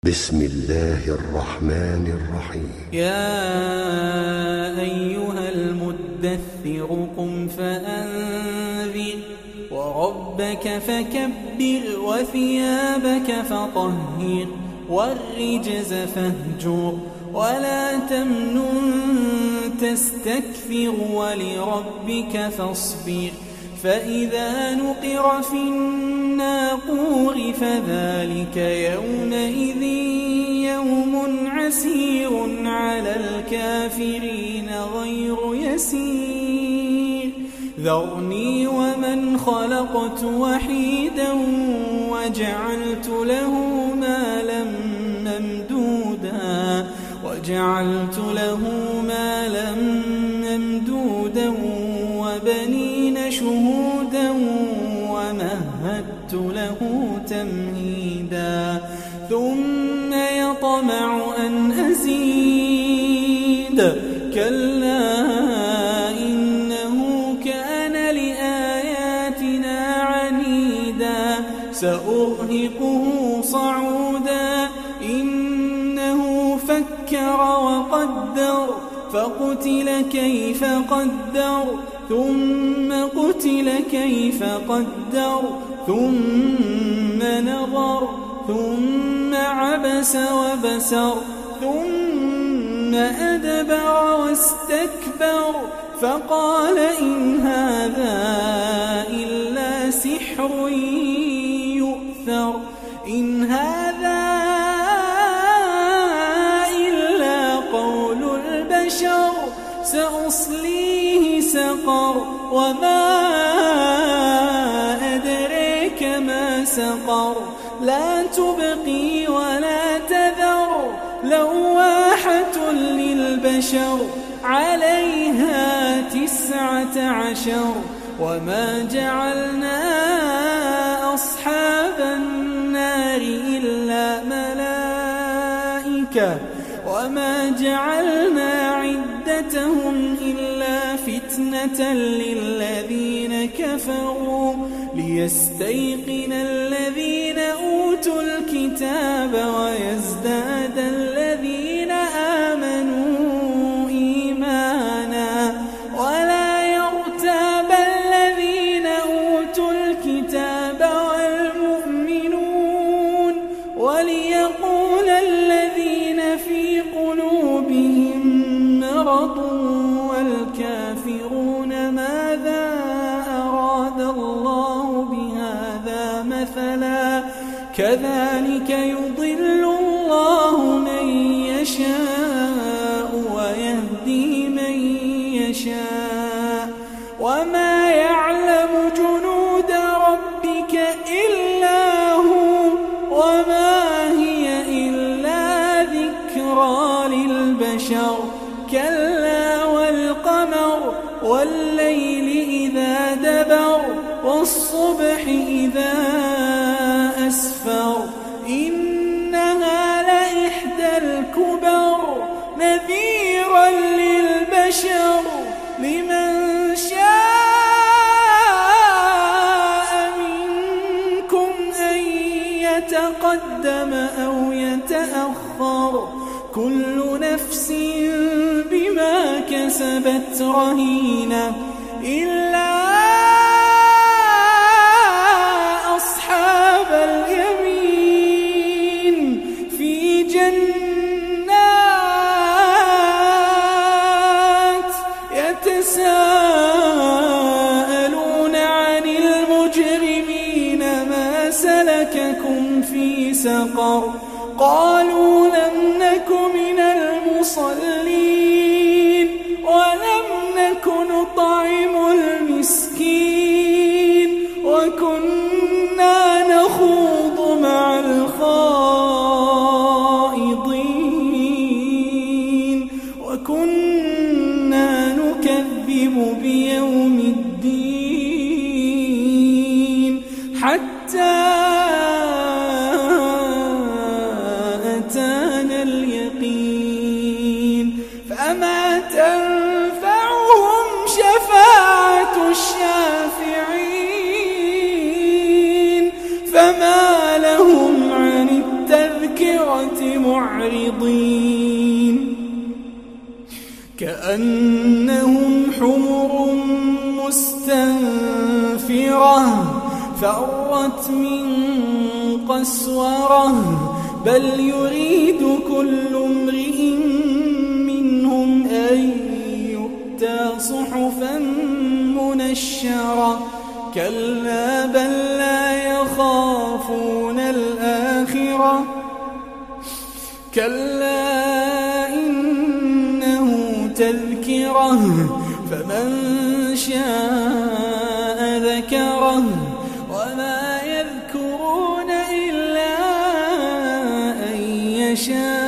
بسم الله الرحمن الرحيم. يا أيها المدثر قم فأنذر وربك فكبر وثيابك فطهر والرجز فاهجر ولا تمنن تستكثر ولربك فاصبر فإذا نقر في الناقور فذلك يومئذ يوم عسير على الكافرين غير يسير ذرني ومن خلقت وحيدا وجعلت له مالا ممدودا وبنين شهودا ومهدت له تمهيدا ثم يطمع أن أزيد كلا إنه كان لآياتنا عنيدا سأرهقه صعودا إنه فكر وقدر فقتل كيف قدر ثم قتل كيف قدر ثم نظر ثم عبس وبسر ثم أدبر واستكبر فقال إن هذا إلا سحر يؤثر إن هذا إلا قول البشر سأصليه سقر وما أدريك ما سقر لا تبقي ولا تذر لواحة للبشر عليها 19 وما جعلنا أصحاب النار إلا ملائكة وما جعلنا عدتهم إلا فتنة للذين كفروا ليستيقن الذين أوتوا الكتاب ويزداد الذين آمنوا إيمانا ولا يرتاب الذين أوتوا الكتاب والمؤمنون وليقول الذين في قلوبهم مرض والكافرون ماذا أراد الله بهذا مثلا كذلك يضل الله من يشاء ويهدي من يشاء وما يعلم جنود ربك إلا هو وما هي إلا ذكرى للبشر كلا والقمر والليل إذا دبر والصبح إذا أسفر إنها لإحدى الكبر نذيرا للبشر لمن شاء منكم أن يتقدم أو يتأخر كل نفس بما كسبت رهينة إلا أصحاب اليمين في جنات يتساءلون عن المجرمين ما سلككم في سقر قالوا لم نك من المصلين ولم نك نطعم المسكين وكنا نخوض مع الخائضين وكنا نكذب بيوم الدين حتى أتانا اليقين فما تنفعهم شفاعة الشافعين فما لهم عن التذكرة الآخرة معرضين كأنهم حمر مستنفرة فرت من قسورة بل يريد كل امرئ منهم أن يؤتى صحفا منشرة كلا بل لا يخافون الآخرة كلا إنه تذكرة فمن شاء ذكره وما يذكرون إلا أن يشاء